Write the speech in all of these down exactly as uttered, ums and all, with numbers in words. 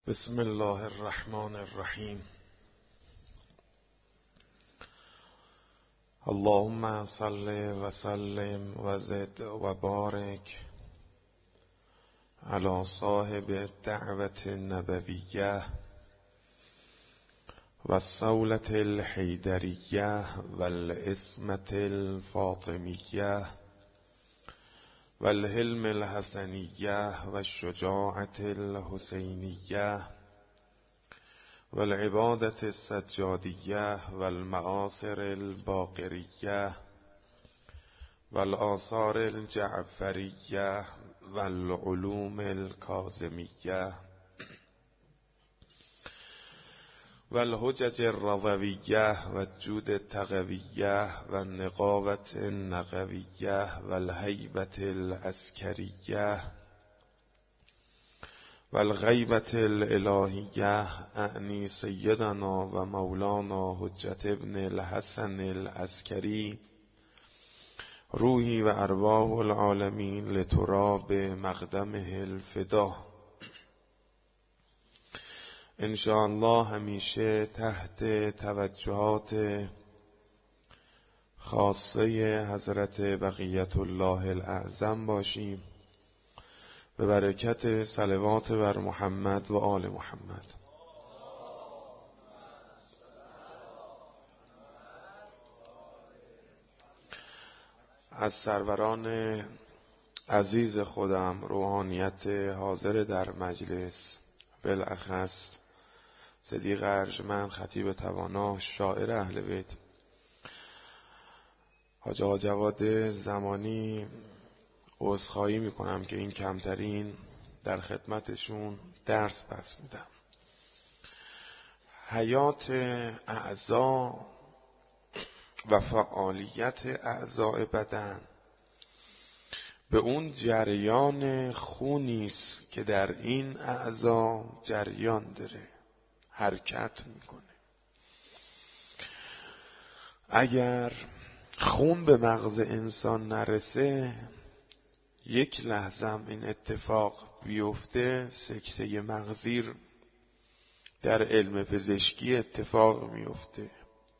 بسم الله الرحمن الرحیم. اللهم صل و سلم و زد و بارک علی صاحب الدعوة النبویه و الصولة الحیدریه و العصمة الفاطمیه و الحلم الحسنیه و الشجاعة الحسینیه و العبادة السجادیه و المآثر الباقریه و الآثار الجعفریه و العلوم الکاظمیه و الحجج الرضویه و الجود التقویه و النقاوة النقویه و الهیبة العسکریه و الغیبة الالهیه اعنی سیدنا و مولانا حجت ابن الحسن العسکری روحی و ارواح العالمین لتراب مقدمه الفدا. انشاءالله همیشه تحت توجهات خاصه حضرت بقیت الله الاعظم باشیم به برکت صلوات بر محمد و آل محمد. از سروران عزیز خودم، روحانیت حاضر در مجلس، بالاخص صدیق ارجمند، خطیب توانا، شاعر اهل بیت، حاج آقا جواد زمانی، عذرخواهی میکنم که این کمترین در خدمتشون درس پس میدم. حیات اعضا و فعالیت اعضای بدن به اون جریان خونیست که در این اعضا جریان داره، حرکت میکنه. اگر خون به مغز انسان نرسه، یک لحظه هم این اتفاق بیفته، سکته مغزی در علم پزشکی اتفاق میفته.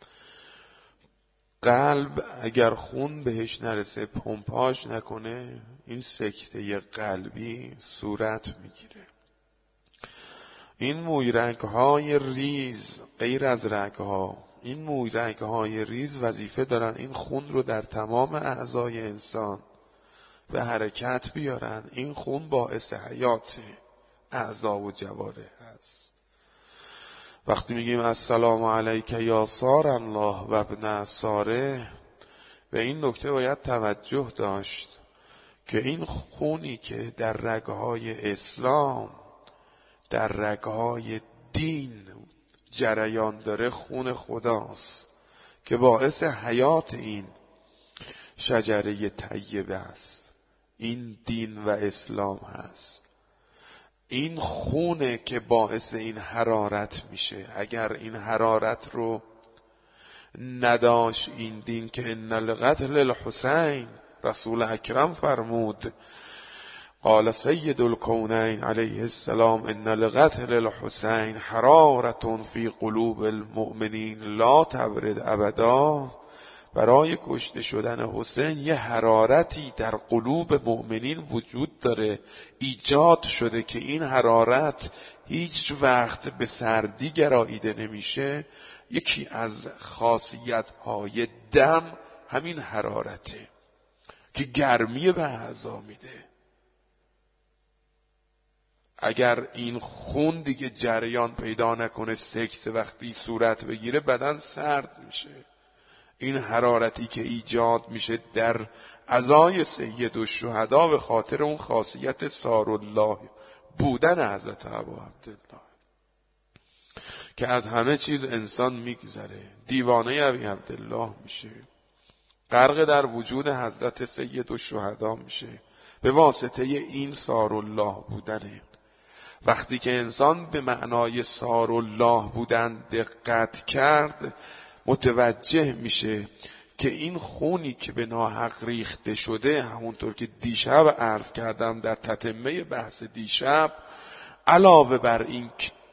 قلب اگر خون بهش نرسه، پمپاژ نکنه، این سکته قلبی صورت میگیره. این موی رگ‌های ریز، غیر از رگ‌ها، این موی رگ‌های ریز وظیفه دارن این خون رو در تمام اعضای انسان به حرکت بیارن. این خون باعث حیات اعضا و جوارح هست. وقتی میگیم السلام علیک یا سار الله و ابن ساره، به این نکته باید توجه داشت که این خونی که در رگ‌های اسلام، در رگ‌های دین جریان داره، خون خداست که باعث حیات این شجره طیبه است. این دین و اسلام هست. این خونه که باعث این حرارت میشه. اگر این حرارت رو نداشت این دین، که ان القتل الحسین، رسول اکرم فرمود، قال سید الکونین علیه السلام ان القتل الحسین حرارة فی قلوب المؤمنین لا تبرد ابدا. برای کشته شدن حسین یه حرارتی در قلوب مؤمنین وجود داره، ایجاد شده که این حرارت هیچ وقت به سردی گراییده نمیشه. یکی از خاصیت‌های دم همین حرارته که گرمی به اعضا میده. اگر این خون دیگه جریان پیدا نکنه، سکته وقتی صورت بگیره، بدن سرد میشه. این حرارتی که ایجاد میشه در اعضای سید الشهدا به خاطر اون خاصیت سارالله بودن حضرت ابو عبدالله که از همه چیز انسان میگذره، دیوانه ابی عبدالله میشه، غرق در وجود حضرت سید الشهدا میشه به واسطه این سارالله بودنه. وقتی که انسان به معنای سارالله بودن دقت کرد، متوجه میشه که این خونی که به ناحق ریخته شده، همونطور که دیشب عرض کردم در تتمه بحث دیشب، علاوه بر این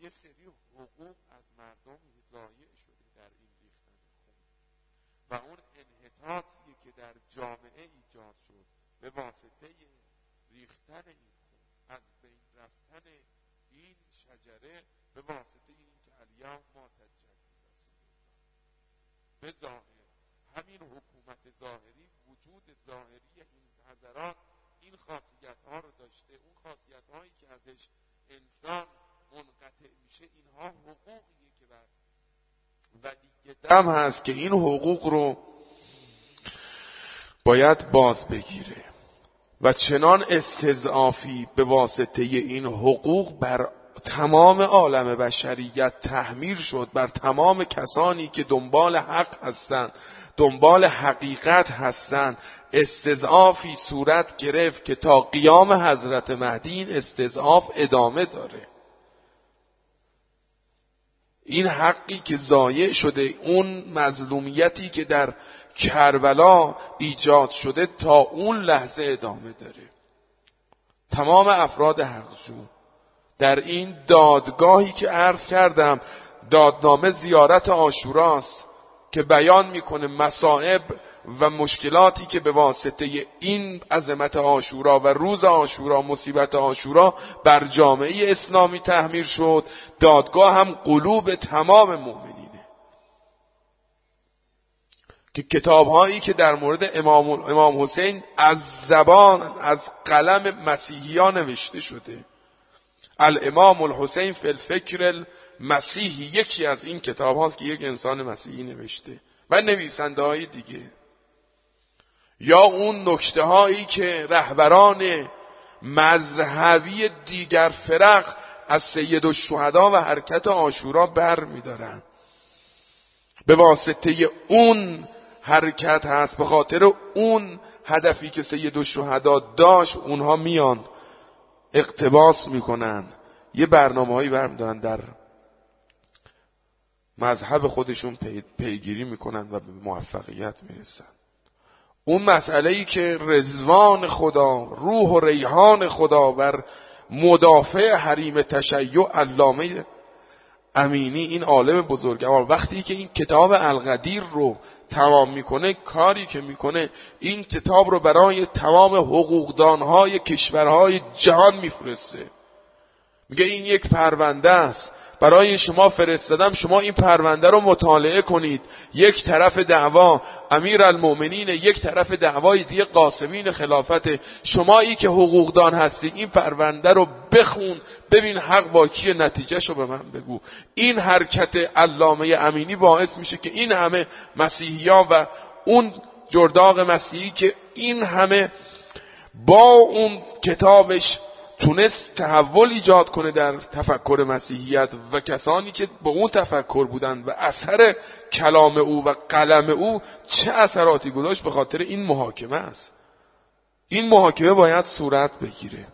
یه سری حقوق از مردم ضایع شده در این ریختن خون و اون انحطاطی که در جامعه ایجاد شد به واسطه ریختن این خون، از بین رفتن این شجره به واسطه این که الیوم ما تجدید رسول الله. به ظاهر همین حکومت ظاهری، وجود ظاهری این حضرات این خاصیت ها رو داشته. اون خاصیت هایی که ازش انسان منقطع میشه، اینها حقوقیه که بر ولی دم هست که این حقوق رو باید باز بگیره و چنان استضعافی به واسطه این حقوق بر تمام عالم بشریت تحمیل شد، بر تمام کسانی که دنبال حق هستند، دنبال حقیقت هستند. استضعافی صورت گرفت که تا قیام حضرت مهدی این استضعاف ادامه داره. این حقی که ضایع شده، اون مظلومیتی که در کربلا ایجاد شده تا اون لحظه ادامه داره. تمام افراد حقجو در این دادگاهی که عرض کردم، دادنامه زیارت عاشوراست که بیان میکنه مصائب و مشکلاتی که به واسطه این عظمت عاشورا و روز عاشورا، مصیبت عاشورا بر جامعه اسلامی تحمیل شد. دادگاه هم قلوب تمام مؤمنینه که کتاب‌هایی که در مورد امام امام حسین از زبان از قلم مسیحیان نوشته شده، الامام الحسین فی الفکر المسیحی، یکی از این کتاب هاست که یک انسان مسیحی نوشته و نویسنده های دیگه، یا اون نکته هایی که رهبران مذهبی دیگر فرق از سید الشهدا و حرکت عاشورا بر می‌دارن. به واسطه اون حرکت هست، به خاطر اون هدفی که سید الشهدا داشت، اونها میان اقتباس میکنن، یه برنامه هایی برمیدارن، در مذهب خودشون پی، پیگیری میکنن و به موفقیت میرسن. اون مسئله‌ای که رضوان خدا، روح و ریحان خدا بر مدافع حریم تشیع علامه امینی، این عالم بزرگوار، وقتی که این کتاب القدیر رو تمام میکنه، کاری که میکنه این کتاب رو برای تمام حقوقدانهای کشورهای جهان میفرسته. میگه این یک پرونده است، برای شما فرستادم، شما این پرونده رو مطالعه کنید. یک طرف دعوا امیرالمومنین، یک طرف دعوای دیگه قاسمین خلافت. شمایی که حقوقدان هستی این پرونده رو بخون، ببین حق با کیه، نتیجهشو به من بگو. این حرکت علامه امینی باعث میشه که این همه مسیحیان و اون جرداغ مسیحی که این همه با اون کتابش تونست تحول ایجاد کنه در تفکر مسیحیت و کسانی که با اون تفکر بودند و اثر کلام او و قلم او چه اثراتی گذاشت، به خاطر این محاکمه است. این محاکمه باید صورت بگیره،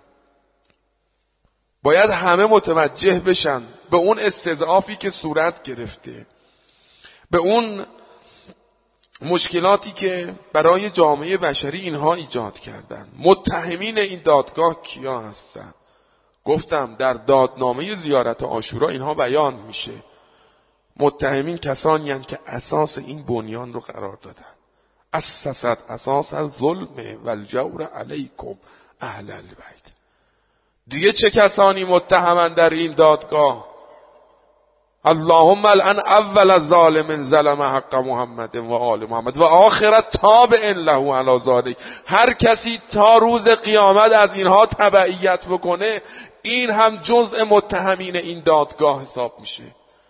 باید همه متوجه بشن به اون استضعافی که صورت گرفته، به اون مشکلاتی که برای جامعه بشری اینها ایجاد کردن. متهمین این دادگاه کیا هستن؟ گفتم در دادنامه زیارت عاشورا اینها بیان میشه. متهمین کسانی هستند که اساس این بنیان رو قرار دادن. اسست اساس الظلم والجور علیکم اهل البیت. دیگه چه کسانی متهمن در این دادگاه؟ اللهم الان اول الظالم ظلم حق محمد و آل محمد و آخرت تابع له علی ذلک. هر کسی تا روز قیامت از اینها تبعیت بکنه، این هم جزء متهمین این دادگاه حساب میشه.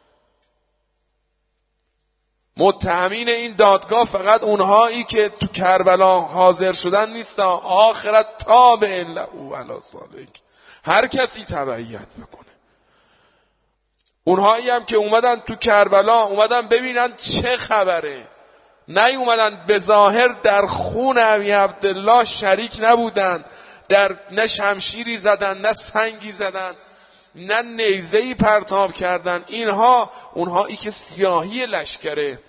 متهمین این دادگاه فقط اونهایی که تو کربلا حاضر شدن نیستن، آخرت تابع له علی ذلک. هر کسی تبعیت بکنه. اونهایی هم که اومدن تو کربلا، اومدن ببینن چه خبره، نه اومدن به ظاهر در خون ابی عبدالله شریک نبودن، در نه شمشیری زدن، نه سنگی زدن، نه نیزه‌ای پرتاب کردن. اینها اونهایی که سیاهی لشکره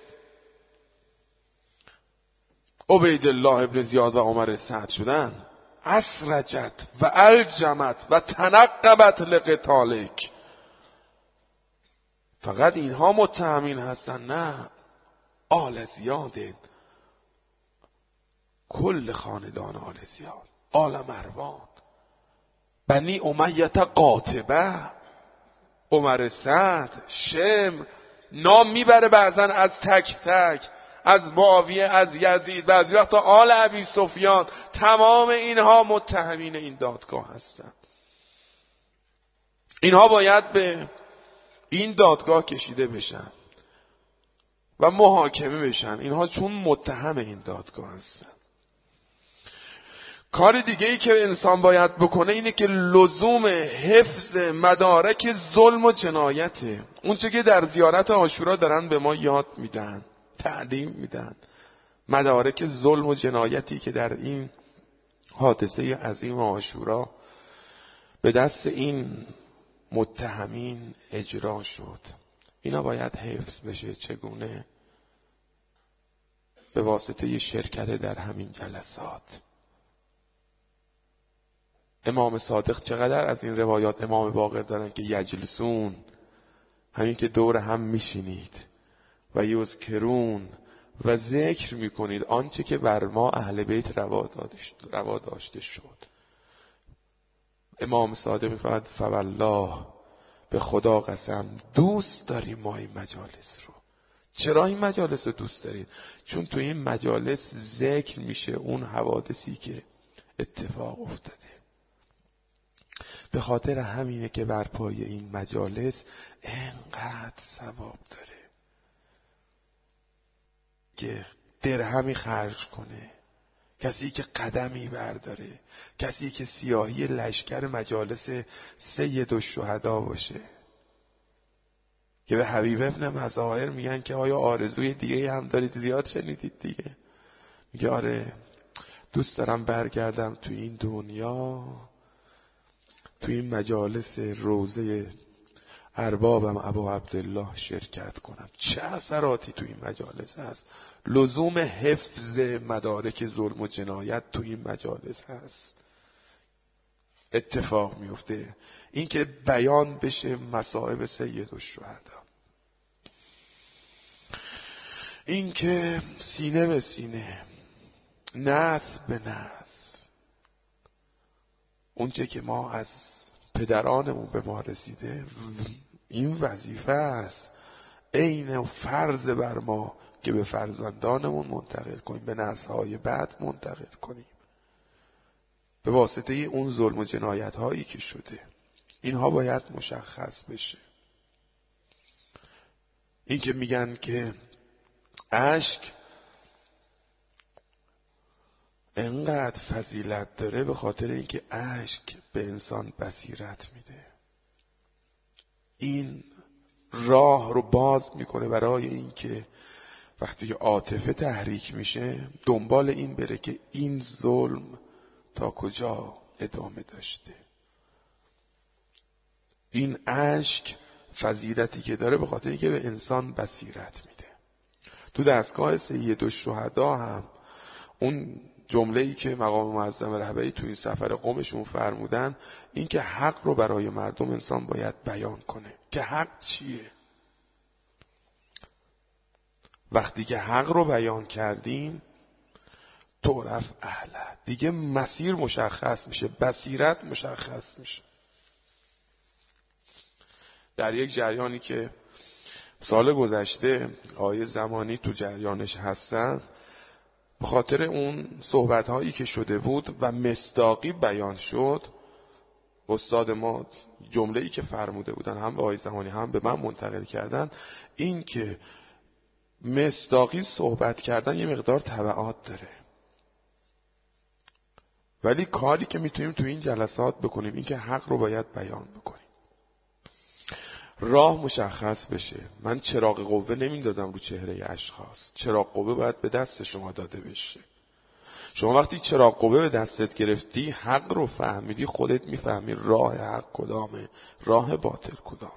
عبیدالله ابن زیاد و عمر سعد شدن، اسرجت و الجمت و تنقبت لقتالک. فقط اینها متهمین هستن؟ نه، آل زیاد، کل خاندان آل زیاد، آل مروان، بنی امیه قاطبه، عمر سعد، شمر، نام میبره بعضا از تک تک، از معاویه، از یزید، بعضی وقتا آل ابی سفیان. تمام اینها متهمین این دادگاه هستند. اینها باید به این دادگاه کشیده بشن و محاکمه بشن، اینها چون متهم این دادگاه هستن. کار دیگه ای که انسان باید بکنه اینه که لزوم حفظ مدارک ظلم و جنایته. اون چه که در زیارت عاشورا دارن به ما یاد میدن، تعلیم میدن، مدارک ظلم و جنایتی که در این حادثه عظیم عاشورا به دست این متهمین اجرا شد، اینا باید حفظ بشه. چگونه؟ به واسطه شرکت در همین جلسات. امام صادق چقدر از این روایات امام باقر دارن که یجلسون، همین که دور هم میشینید، و یذکرون، و ذکر میکنید آنچه که بر ما اهل بیت روا داشته شد. امام صادق میفرماید فوالله، به خدا قسم دوست داریم ما این مجالس رو. چرا این مجالس رو دوست دارید؟ چون تو این مجالس ذکر میشه اون حوادثی که اتفاق افتاده. به خاطر همینه که بر پای این مجالس انقدر ثواب داره که درهمی خرج کنه، کسی که قدمی برداره، کسی که سیاهی لشکر مجالس سید الشهدا باشه. که به حبیب ابن مظاهر میگن که آیا آرزوی دیگه هم دارید؟ زیاد شنیدید دیگه. میگه آره، دوست دارم برگردم تو این دنیا، تو این مجالس روضه اربابم ابو عبدالله شرکت کنم. چه اثراتی تو این مجالس هست. لزوم حفظ مدارک ظلم و جنایت تو این مجالس هست. اتفاق میفته این که بیان بشه مصائب سید الشهدا، این که سینه به سینه، نسل به نسل، اونچه که ما از پدرانمون به ما رسیده، این وظیفه است، عین و فرض بر ما که به فرزندانمون منتقل کنیم، به نسل‌های بعد منتقل کنیم، به واسطه اون ظلم و جنایت هایی که شده. اینها باید مشخص بشه. این که میگن که اشک انقدر فضیلت داره به خاطر اینکه اشک به انسان بصیرت میده. این راه رو باز میکنه برای اینکه وقتی که عاطفه تحریک میشه دنبال این بره که این ظلم تا کجا ادامه داشته. این اشک فضیلتی که داره به خاطر اینکه به انسان بصیرت میده. تو دستگاه سید الشهدا هم اون جمله‌ای که مقام معظم رهبری تو این سفر قمشون فرمودن، این که حق رو برای مردم انسان باید بیان کنه که حق چیه. وقتی که حق رو بیان کردیم تعرف اهله، دیگه مسیر مشخص میشه، بصیرت مشخص میشه. در یک جریانی که سال گذشته آیه زمانی تو جریانش هستن، به خاطر اون صحبت‌هایی که شده بود و مصداقی بیان شد، استاد ما جمله‌ای که فرموده بودن هم به آیه زمانی هم به من منتقل کردن، این که مصداقی صحبت کردن یه مقدار تبعات داره، ولی کاری که میتونیم تو این جلسات بکنیم این که حق رو باید بیان بکنیم، راه مشخص بشه. من چراغ قوه نمیندازم رو چهره اشخاص، چراغ قوه باید به دست شما داده بشه. شما وقتی چراغ قوه به دستت گرفتی، حق رو فهمیدی، خودت میفهمی راه حق کدامه، راه باطل کدامه.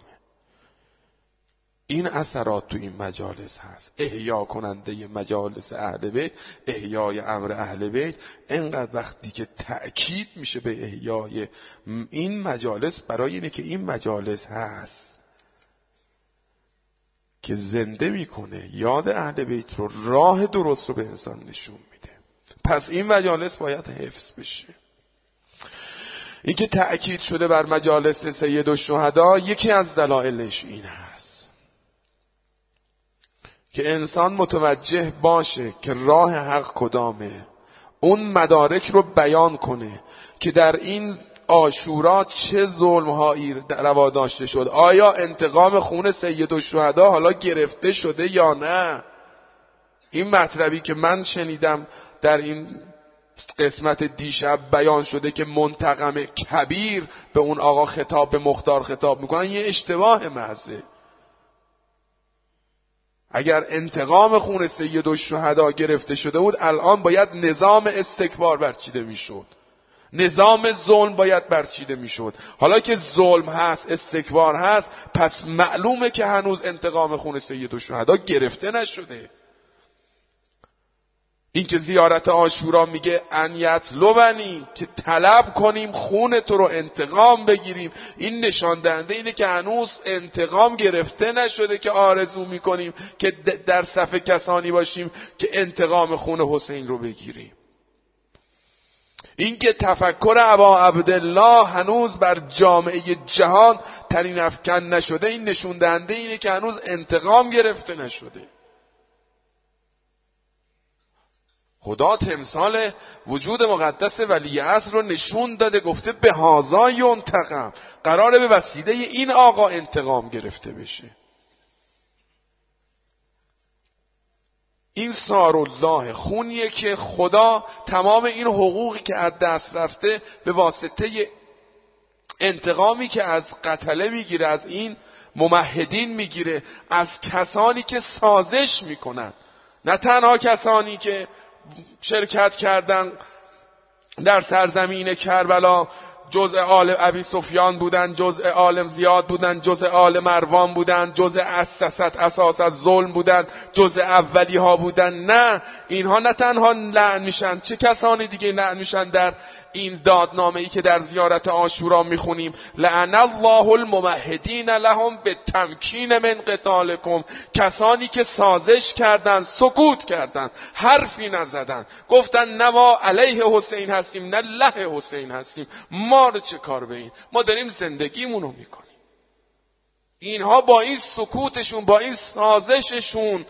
این اثرات تو این مجالس هست. احیا کننده مجالس اهل بیت، احیای امر اهل بیت، اینقدر وقتی که تأکید میشه به احیای این مجالس، برای اینه که این مجالس هست که زنده میکنه، یاد اهل بیت رو، راه درست رو به انسان نشون میده. پس این مجالس باید حفظ بشه. این که تأکید شده بر مجالس سید الشهدا، یکی از دلایلش این هست که انسان متوجه باشه که راه حق کدامه، اون مدارک رو بیان کنه که در این عاشورا چه ظلم‌هایی روا داشته شد. آیا انتقام خون سید الشهدا حالا گرفته شده یا نه؟ این مطلبی که من شنیدم در این قسمت دیشب بیان شده که منتقم کبیر به اون آقا خطاب، به مختار خطاب میکنن، یه اشتباه محضه. اگر انتقام خون سید الشهدا گرفته شده بود، الان باید نظام استکبار برچیده میشد، نظام ظلم باید برچیده میشد. حالا که ظلم هست، استکبار هست، پس معلومه که هنوز انتقام خون سید الشهدا گرفته نشده. این که زیارت عاشورا میگه ان یطلبنی، که طلب کنیم خون تو رو، انتقام بگیریم، این نشان دهنده اینه که هنوز انتقام گرفته نشده که آرزو میکنیم که در صف کسانی باشیم که انتقام خون حسین رو بگیریم. این که تفکر ابا عبدالله هنوز بر جامعه جهان ترین افکن نشده، این نشون دهنده اینه که هنوز انتقام گرفته نشده. خدا تمثال وجود مقدس ولی عصر رو نشون داده، گفته به هذا ینتقم، قراره به وسیله این آقا انتقام گرفته بشه. این سارالله خونیه که خدا تمام این حقوقی که از دست رفته به واسطه انتقامی که از قتله میگیره، از این ممهدین میگیره، از کسانی که سازش میکنن، نه تنها کسانی که شرکت کردن در سرزمین کربلا، جزء آل ابی سفیان بودن، جزء آل زیاد بودن، جزء آل مروان بودن، جزء اساست اساس از ظلم بودن، جزء اولی ها بودن. نه، اینها نه تنها لعن میشن، چه کسانی دیگه لعن میشن در این دادنامه ای که در زیارت عاشورا میخونیم؟ لعن الله الممهدین لهم بالتمکین من قتالکم، کسانی که سازش کردن، سکوت کردن، حرفی نزدن، گفتن نه ما علیه حسین هستیم نه له حسین هستیم، ما رو چه کار به این، ما داریم زندگیمونو میکنیم. اینها با این سکوتشون، با این سازششون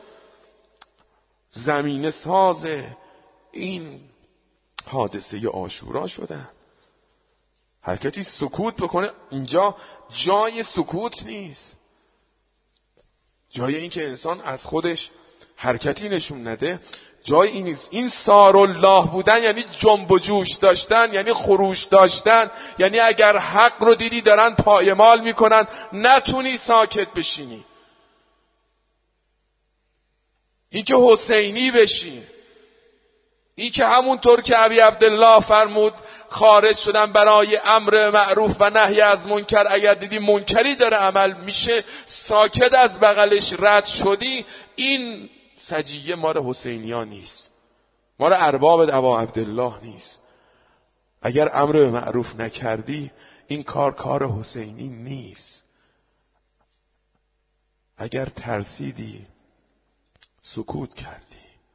زمینه ساز این حادثه عاشورا شدن. هر کسی سکوت بکنه، اینجا جای سکوت نیست، جای این که انسان از خودش حرکتی نشون نده، جای این نیست. این سارالله بودن یعنی جنب و جوش داشتن، یعنی خروش داشتن، یعنی اگر حق رو دیدی دارن پایمال میکنن، نتونی ساکت بشینی. این که حسینی بشی، این که همونطور که ابی عبدالله فرمود خارج شدن برای امر معروف و نهی از منکر، اگر دیدی منکری داره عمل میشه ساکت از بغلش رد شدی، این سجیه مال حسینیان نیست، مال ارباب ابا عبدالله نیست. اگر امر به معروف نکردی این کار کار حسینی نیست. اگر ترسیدی سکوت کردی،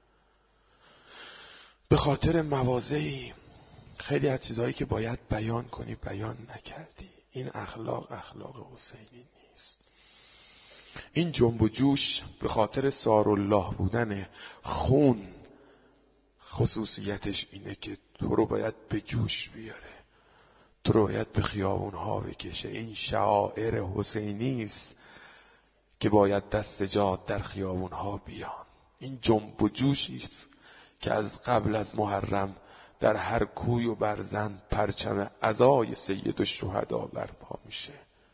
به خاطر مواضعی خیلی از چیزهایی که باید بیان کنی بیان نکردی، این اخلاق اخلاق حسینی نیست. این جنب و جوش به خاطر سارالله بودن خون خصوصیتش اینه که تو رو باید به جوش بیاره، تو رو باید به خیابونها بکشه. این شعائر حسینی است که باید دست جات در خیابونها بیان. این جنب و جوشی است که از قبل از محرم در هر کوی و برزن پرچم عزای سید الشهدا برپا میشه.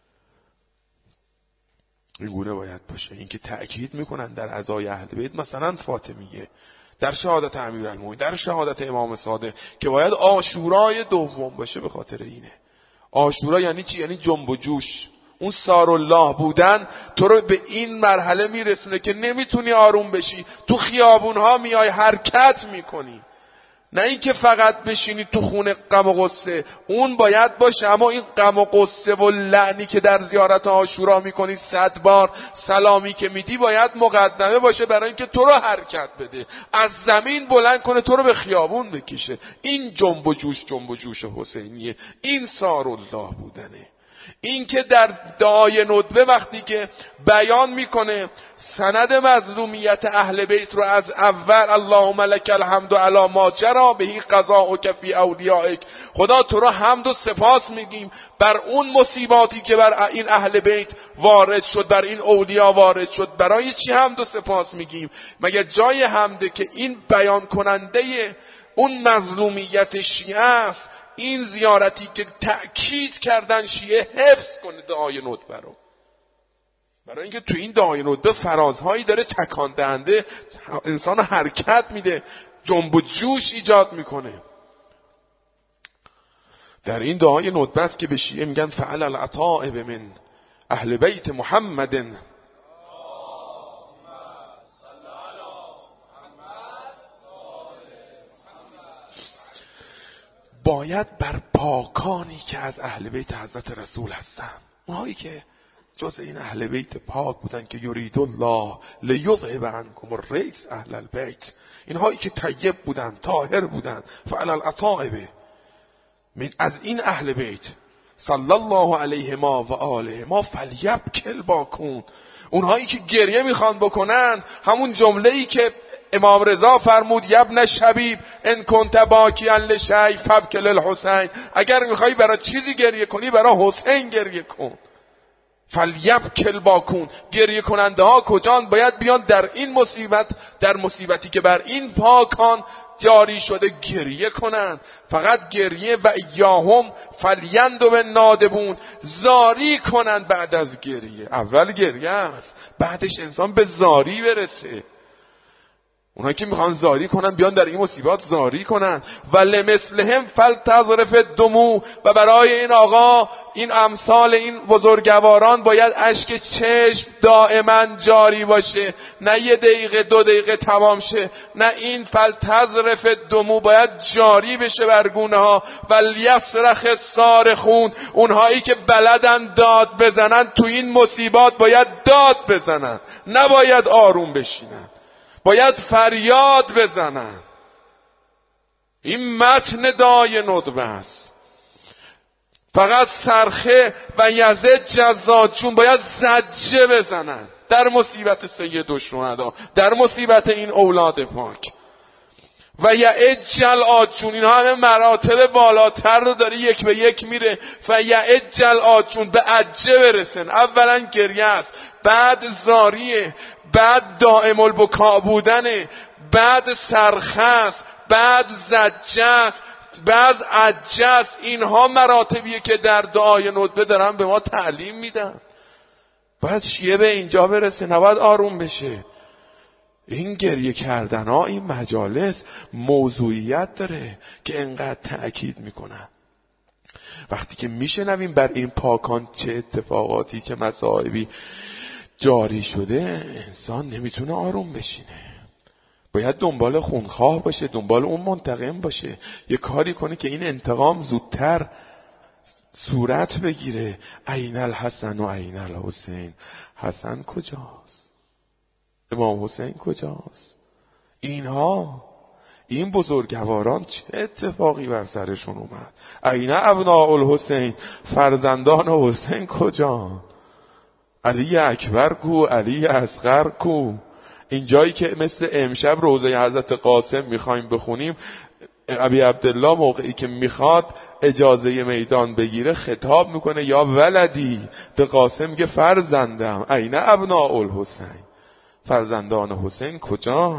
این گونه باید باشه. این که تأکید میکنن در عزای اهل بیت، مثلا فاطمیه، در شهادت امیرالمومنین، در شهادت امام صادق، که باید عاشورای دوم باشه. به خاطر اینه عاشورا یعنی چی؟ یعنی جنب و جوش. اون سارالله بودن تو رو به این مرحله میرسونه که نمیتونی آروم بشی، تو خیابونها میای حرکت میکنی، نه اینکه فقط بشینی تو خونه غم و غصه، اون باید باشه، اما این غم و غصه و لعنی که در زیارت عاشورا میکنی صد بار، سلامی که میدی باید مقدمه باشه برای اینکه تو رو حرکت بده، از زمین بلند کنه تو رو به خیابون بکشه. این جنب و جوش جنب و جوش حسینیه، این سارالله بودنه. این که در دعای ندبه وقتی که بیان میکنه سند مظلومیت اهل بیت رو از اول، اللهم لک الحمد علی ما جرى به قضاءک فی اولیائک، خدا تو رو حمد و سپاس میگیم بر اون مصیباتی که بر این اهل بیت وارد شد، بر این اولیا وارد شد. برای چی حمد و سپاس میگیم؟ مگر جای حمده که این بیان کننده اون مظلومیت شیعه است، این زیارتی که تأکید کردن شیعه حفظ کنه دعای ندبه رو، برای اینکه تو این دعای ندبه فرازهایی داره تکان دهنده، انسان حرکت میده، جنب و جوش ایجاد میکنه. در این دعای ندبه است که به شیعه میگن فعل العطائب من اهل بیت محمد، باید بر پاکانی که از اهل بیت حضرت رسول هستن، اونهایی که جز این اهل بیت پاک بودن که یرید الله لیذهب عنکم الرجس اهل البیت، اینهایی که طیب بودن، طاهر بودن، فعل العطائب من از این اهل بیت صلی الله علیه ما و آله ما فلیبکل باکون، اونهایی که گریه میخوان بکنن، همون جمله‌ای که امام رضا فرمود یبن شبیب ان کنت باکیا لشیء فابکی للحسین، اگر میخوای برای چیزی گریه کنی برای حسین گریه کن. فلیبکل باکون، گریه کننده ها کجان؟ باید بیان در این مصیبت، در مصیبتی که بر این پاکان جاری شده گریه کنند. فقط گریه و ایاهم فلیندو به نادبون، زاری کنند بعد از گریه. اول گریه است، بعدش انسان به زاری برسه. اونایی که میخوان زاری کنن بیان در این مصیبت زاری کنن. و لمثلهم فلتظرف الدموع، و برای این آقا، این امثال این بزرگواران باید اشک چشم دائما جاری باشه، نه یه دقیقه دو دقیقه تمام شه، نه این فلتظرف الدموع باید جاری بشه بر گونه ها. و لیصرخ الصارخون، اونهایی که بلدن داد بزنن تو این مصیبت باید داد بزنن، نباید آروم بشینن، باید فریاد بزنن. این متن دعای ندبه است. فقط صرخه و یزد جزاد چون باید زجه بزنن در مصیبت سید الشهدا، در مصیبت این اولاد پاک. و یعجل آجون، این همه مراتب بالاتر رو داره یک به یک میره. و یعجل آجون، به عجه برسن. اولا گریه است، بعد زاریه، بعد دائم البکا بودنه، بعد سرخه است، بعد زجه است، بعد عجه است. اینها مراتبیه که در دعای ندبه دارن به ما تعلیم میدن. باید شیعه به اینجا برسه، نباید آروم بشه. این گریه کردن ها، این مجالس موضوعیت داره که انقدر تأکید میکنن. وقتی که میشنویم بر این پاکان چه اتفاقاتی، چه مصائبی جاری شده، انسان نمیتونه آروم بشینه. باید دنبال خونخواه باشه، دنبال اون منتقم باشه، یه کاری کنه که این انتقام زودتر صورت بگیره. عین الحسن و عین الحسین، حسن کجاست؟ امام حسین کجاست؟ اینها، این بزرگواران چه اتفاقی بر سرشون اومد؟ عین ابناء الحسین، فرزندان حسین کجا؟ علی اکبر کو؟ علی اصغر کو؟ این جایی که مثل امشب روزه حضرت قاسم میخوایم بخونیم، ابی عبدالله موقعی که میخواد اجازه میدان بگیره خطاب میکنه یا ولدی، به قاسم میگه فرزندم. عین ابناء الحسین، فرزندان حسین کجا؟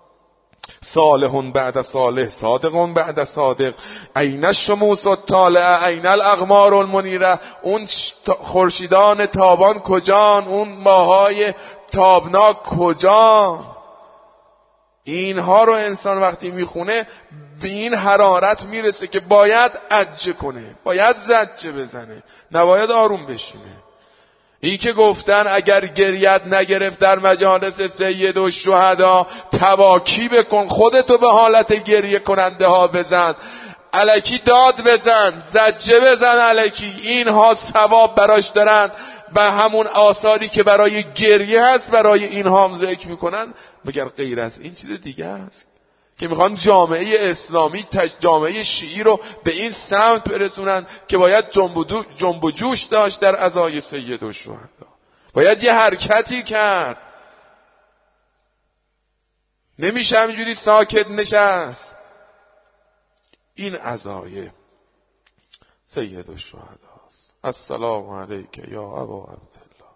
صالحون بعد صالح، صادقون بعد صادق. عین الشموس الطالعه، عین الاقمار المنیره، اون خورشیدان تابان کجان؟ اون ماهای تابناک کجا؟ اینها رو انسان وقتی میخونه به این حرارت میرسه که باید عجه کنه، باید زجه بزنه، نباید آروم بشینه. این که گفتن اگر گریت نگرفت در مجالس سید و شهدا تواکی بکن، خودتو به حالت گریه کننده ها بزن، الکی داد بزن، زجه بزن الکی، اینها ثواب براش دارن. و همون آثاری که برای گریه هست برای اینها هم ذکر میکنن. مگر غیر از این چیز دیگه است که میخوان جامعه اسلامی، جامعه شیعی رو به این سمت برسونن که باید جنب و جوش داشت در عزای سید و شهدا، باید یه حرکتی کرد، نمیشه همینجوری ساکت نشست. این عزای سید و شهداست. السلام علیک یا ابا عبدالله.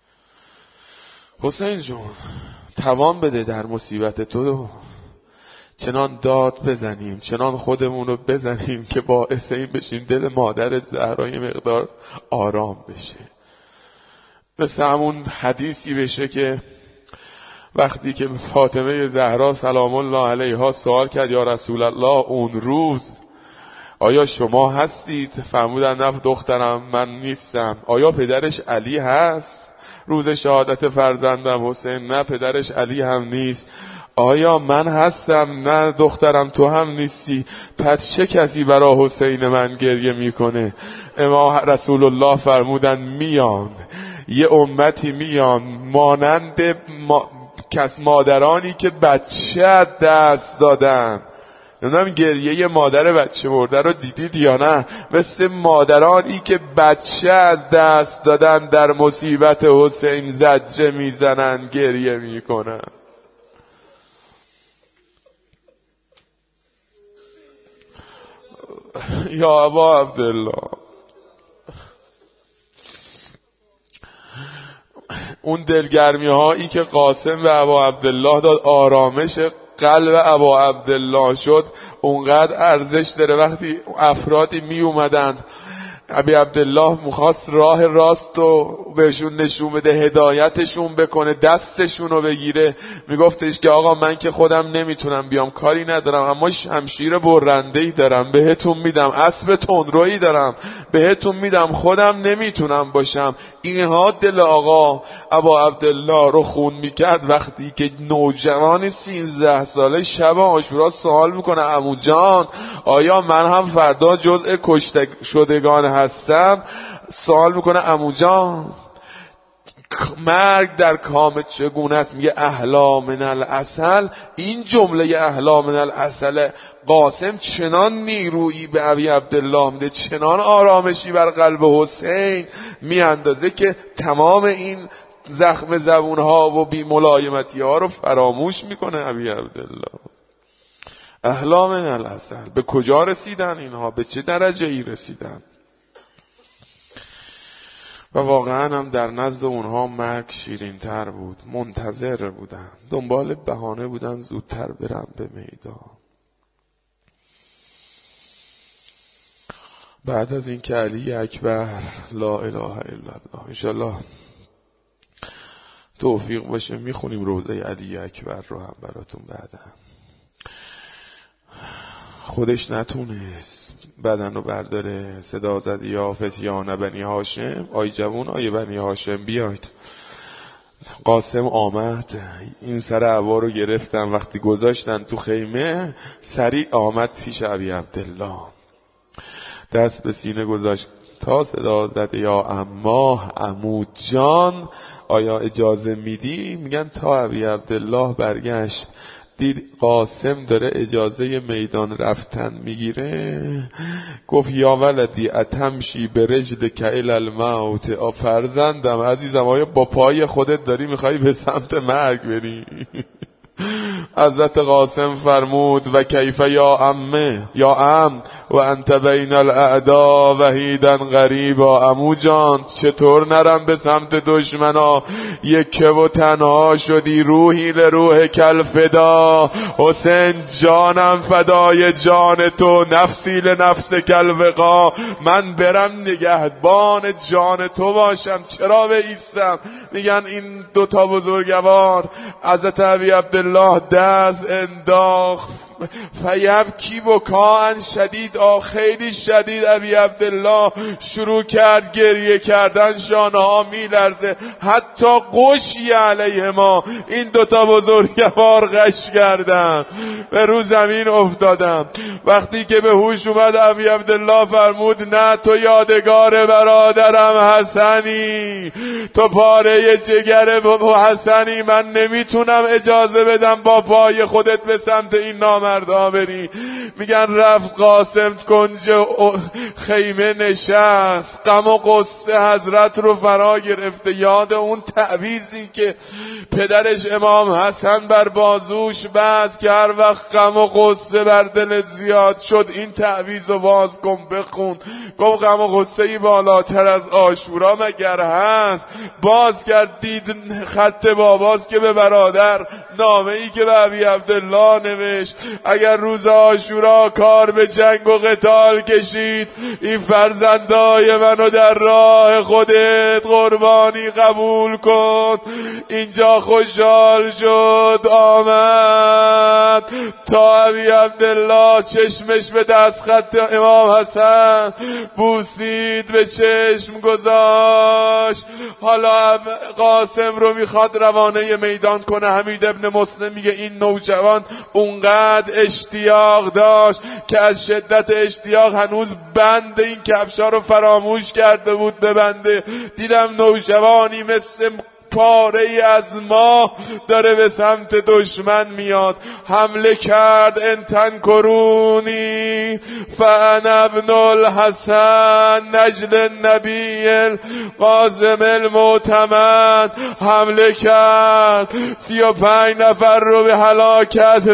حسین جون توان بده در مصیبت تو چنان داد بزنیم، چنان خودمون رو بزنیم که باعث این بشیم دل مادر زهرا یه مقدار آرام بشه. مثل همون حدیثی بشه که وقتی که فاطمه زهرا سلام الله علیها سوال کرد یا رسول الله اون روز آیا شما هستید؟ فرمودن نه دخترم من نیستم. آیا پدرش علی هست؟ روز شهادت فرزندم حسین نه پدرش علی هم نیست. آیا من هستم؟ نه دخترم تو هم نیستی. پس چه کسی برای حسین من گریه میکنه؟ امام رسول الله فرمودن میان یه امتی میان مانند ما... کس مادرانی که بچه از دست دادن. نمیدونم گریه مادر بچه مرده رو دیدید یا نه؟ مثل مادرانی که بچه از دست دادن در مصیبت حسین زجه میزنن، گریه میکنن. یا ابا عبدالله، اون دلگرمی هایی که قاسم به ابا عبدالله داد آرامش قلب ابا عبدالله شد، اونقدر ارزش داره. وقتی افرادی می اومدن ابی عبدالله میخواست راه راست رو بهشون نشون بده، هدایتشون بکنه، دستشون رو بگیره، میگفتش که آقا من که خودم نمیتونم بیام، کاری ندارم، اما شمشیر برنده‌ای دارم بهتون میدم، اسب تندرویی دارم بهتون میدم، خودم نمیتونم باشم. اینها دل آقا ابا عبدالله رو خون میکرد. وقتی که نوجوان سیزده ساله شب عاشورا سوال میکنه عمو جان آیا من هم فردا جزء کشته شدگان هستم؟ سوال میکنه عمو جان مرگ در کامت چگونه است؟ میگه احلا من العسل. این جمله احلا من العسل قاسم چنان نیرویی به ابی عبدالله میده، چنان آرامشی بر قلب حسین میاندازه که تمام این زخم زبون ها و بی ملایمتی ها رو فراموش میکنه ابی عبدالله. احلا من العسل. به کجا رسیدن اینها؟ به چه درجه ای رسیدن؟ و واقعا هم در نزد اونها مرگ شیرین تر بود. منتظر بودن، دنبال بهانه بودن زودتر برن به میدان. بعد از این که علی اکبر لا اله الا الله انشالله توفیق باشه میخونیم روضه علی اکبر رو هم براتون بعدا. خودش نتونست بدن رو برداره، صدا زد یا فتیان بنی هاشم، آی جوون آی بنی هاشم بیاید. قاسم آمد، این سر عبا رو گرفتن، وقتی گذاشتن تو خیمه سریع آمد پیش ابی عبدالله، دست به سینه گذاشت تا صدا زد یا اما عمو جان آیا اجازه میدی؟ میگن تا ابی عبدالله برگشت دید قاسم داره اجازه میدان رفتن میگیره، گفت یا ولدی اتمشی به رجل کئل الموت. فرزندم عزیزم آیا با پای خودت داری میخوایی به سمت مرگ بری؟ حضرت قاسم فرمود و کیف یا عمه یا عم و انت بین الاعدا وحیدا غریبا. عمو جان چطور نرم به سمت دشمنا، یکه و تنها شدی، روحی لروح کل فدا. حسین جانم فدای جان تو، نفسی لنفس کل وقا. من برم نگهبان جان تو باشم، چرا بایستم؟ میگن این دوتا بزرگوار حضرت ابی عبدالله دست انداخت فیبکی بکاء شدید، خیلی شدید ابی عبدالله شروع کرد گریه کردن، شانه ها می لرزه. حتی قشی علیه ما، این دوتا بزرگوار غش کردن، به رو زمین افتادم. وقتی که به هوش اومد ابی عبدالله فرمود نه تو یادگار برادرم حسنی، تو پاره جگر حسنی، من نمیتونم اجازه بدم با پای خودت به سمت این نامردا بری. میگن رفت قاسم کنج خیمه نشست، غم و غصه حضرت رو فرا گرفته. یاد اون تعویضی که پدرش امام حسن بر بازوش بست که هر وقت غم و غصه بر دلت زیاد شد این تعویض رو باز کن بخون. گفت غم و غصه ای بالاتر از عاشورا مگر هست؟ باز کرد دید خط باباست که به برادر نامه ای که به ابی عبدالله نوشت. اگر روز عاشورا کار به جنگ و قتال کشید، این فرزندای منو در راه خودت قربانی قبول کن. اینجا خوشحال شد، آمد تا ابی عبدالله چشمش به دست خط امام حسن بوسید، به چشم گذاشت. حالا قاسم رو میخواد روانه میدان کنه. حمید ابن مسلم میگه این نوجوان اونقدر اشتیاق داشت که از شدت اشتیاق هنوز بند این کفشا رو فراموش کرده بود ببنده. دیدم نوجوانی مثل پاره ای از ماه داره به سمت دشمن میاد. حمله کرد، انتن کرونی فانا ابن الحسن نجل النبی القاسم المعتمد. حمله کرد، سی و پنج نفر رو به هلاکت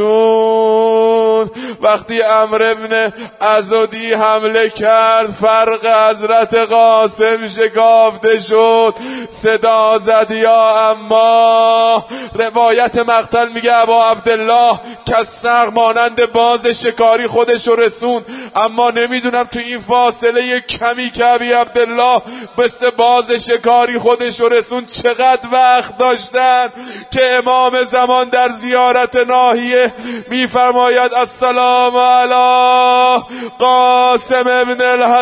رسوند. وقتی عمرو ابن عضدی حمله کرد، فرق حضرت قاسم شکافته شد، صدا زد یا اما. روایت مقتل میگه ابا عبدالله کسر مانند باز شکاری خودش رو رسون. اما نمیدونم تو این فاصله کمی که ابی عبدالله مثل باز شکاری خودش رو رسون چقدر وقت داشتن که امام زمان در زیارت ناحیه میفرماید السلام علی قاسم ابن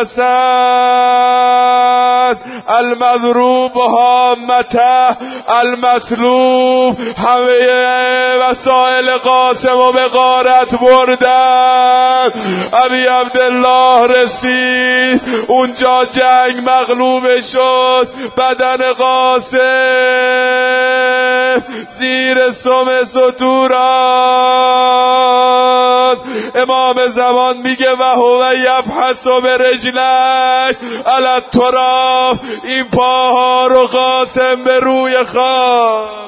الحسن المضروب هامته المسلوب. همه وسایل قاسم و به غارت بردن. ابی عبدالله رسید اونجا، جنگ مغلوب شد، بدن قاسم زیر سم ستوران. امام زمان میگه و هو یفحص برجلک علی التراب، این پاها رو قاسم به روی خاک